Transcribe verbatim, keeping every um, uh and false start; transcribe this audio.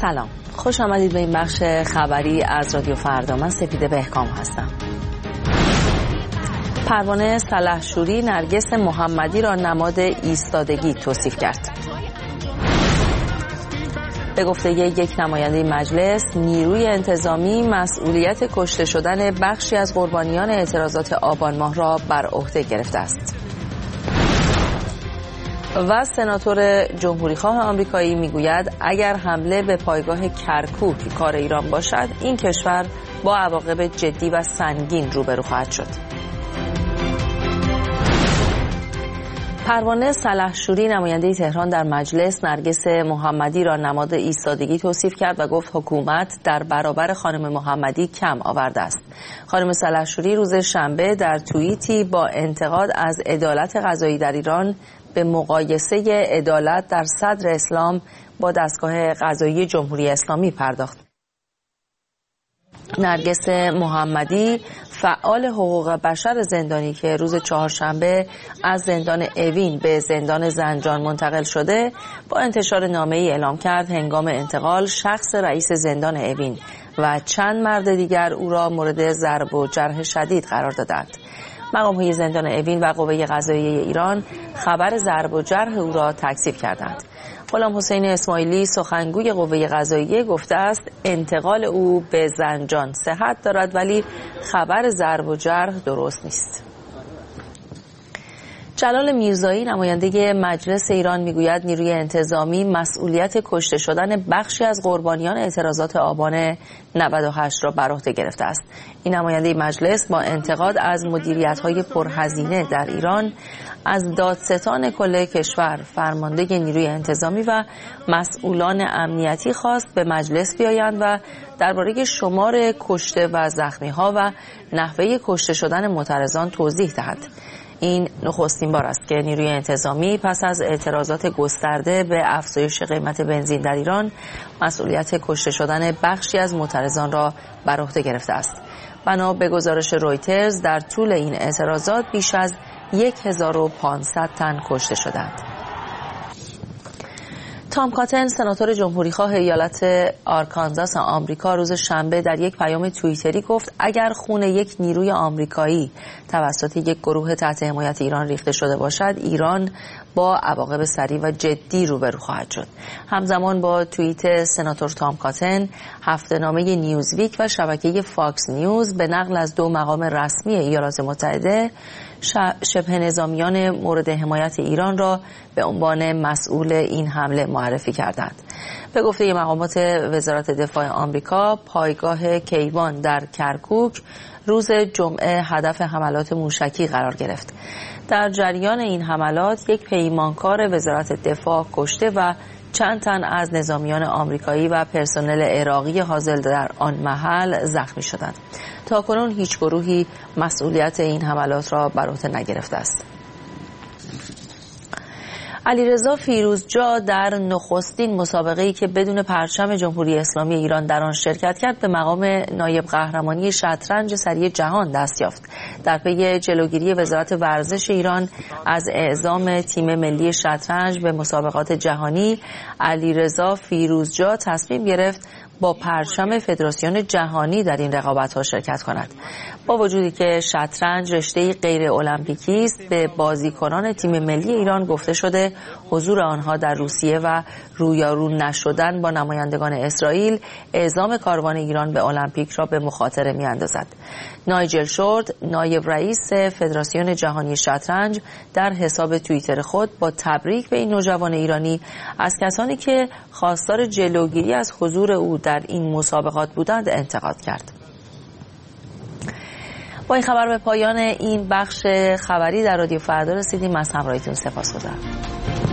سلام، خوش آمدید به این بخش خبری از رادیو فردا. من سپیده بهکام هستم. پروانه سلحشوری نرگس محمدی را نماد ایستادگی توصیف کرد. به گفته یک نماینده مجلس، نیروی انتظامی مسئولیت کشته شدن بخشی از قربانیان اعتراضات آبان ماه را بر عهده گرفته است. و سناتور جمهوریخواه آمریکایی میگوید اگر حمله به پایگاه کرکوک کار ایران باشد، این کشور با عواقب جدی و سنگین روبرو خواهد شد. پروانه سلحشوری نماینده تهران در مجلس نرگس محمدی را نماد ایستادگی توصیف کرد و گفت حکومت در برابر خانم محمدی کم آورده است. خانم سلحشوری روز شنبه در توییتی با انتقاد از عدالت قضایی در ایران به مقایسه عدالت در صدر اسلام با دستگاه قضایی جمهوری اسلامی پرداخت. نرگس محمدی فعال حقوق بشر زندانی که روز چهارشنبه از زندان اوین به زندان زنجان منتقل شده، با انتشار نامه‌ای اعلام کرد هنگام انتقال شخص رئیس زندان اوین و چند مرد دیگر او را مورد ضرب و جرح شدید قرار دادند. مقام‌های زندان اوین و قوه قضاییه ایران خبر ضرب و جرح او را تکذیب کردند. غلام حسین اسماعیلی سخنگوی قوه قضاییه گفته است انتقال او به زنجان صحت دارد، ولی خبر ضرب و جرح درست نیست. جلال میرزایی نماینده مجلس ایران میگوید نیروی انتظامی مسئولیت کشته شدن بخشی از قربانیان اعتراضات آبان نود و هشت را بر عهده گرفته است. این نماینده مجلس با انتقاد از مدیریت‌های پرهزینه در ایران از دادستان کل کشور، فرمانده نیروی انتظامی و مسئولان امنیتی خواست به مجلس بیایند و درباره شمار کشته و زخمی‌ها و نحوه کشته شدن معترضان توضیح دهند. این نخستین بار است که نیروی انتظامی پس از اعتراضات گسترده به افزایش قیمت بنزین در ایران مسئولیت کشته شدن بخشی از معترضان را بر عهده گرفته است. بنا به گزارش رویترز در طول این اعتراضات بیش از هزار و پانصد تن کشته شدند. تام کاتن سناتور جمهوریخواه ایالت آرکانزاس آمریکا روز شنبه در یک پیام توییتری گفت اگر خون یک نیروی آمریکایی توسط یک گروه تحت حمایت ایران ریخته شده باشد، ایران با عواقب سریع و جدی روبرو خواهد شد. همزمان با توییت سناتور تام کاتن، هفته‌نامه نیوزویک و شبکه فاکس نیوز به نقل از دو مقام رسمی ایالات متحده شبه نظامیان مورد حمایت ایران را به عنوان مسئول این حمله معرفی کردند. به گفته مقامات وزارت دفاع آمریکا، پایگاه کیوان در کرکوک روز جمعه هدف حملات موشکی قرار گرفت. در جریان این حملات یک پیمانکار وزارت دفاع کشته و چند تن از نظامیان آمریکایی و پرسنل عراقی حاضر در آن محل زخمی شدند. تاکنون هیچ گروهی مسئولیت این حملات را بر عهده نگرفته است. علیرضا فیروزجا در نخستین مسابقه‌ای که بدون پرچم جمهوری اسلامی ایران در آن شرکت کرد به مقام نایب قهرمانی شطرنج سری جهان دست یافت. در پی جلوگیری وزارت ورزش ایران از اعزام تیم ملی شطرنج به مسابقات جهانی، علیرضا فیروزجا تصمیم گرفت با پرچم فدراسیون جهانی در این رقابت‌ها شرکت کند. با وجودی که شطرنج رشته غیر المپیکی است، به بازیکنان تیم ملی ایران گفته شده حضور آنها در روسیه و رویارو نشدن با نمایندگان اسرائیل اعزام کاروان ایران به المپیک را به مخاطره می‌اندازد. نایجل شورت، نایب رئیس فدراسیون جهانی شطرنج، در حساب توییتر خود با تبریک به این نوجوان ایرانی از کسانی که خواستار جلوگیری از حضور او در این مسابقات بودند انتقاد کرد. با این خبر به پایان این بخش خبری در رادیو فردا رسیدیم. از همراهیتون سپاسگزارم.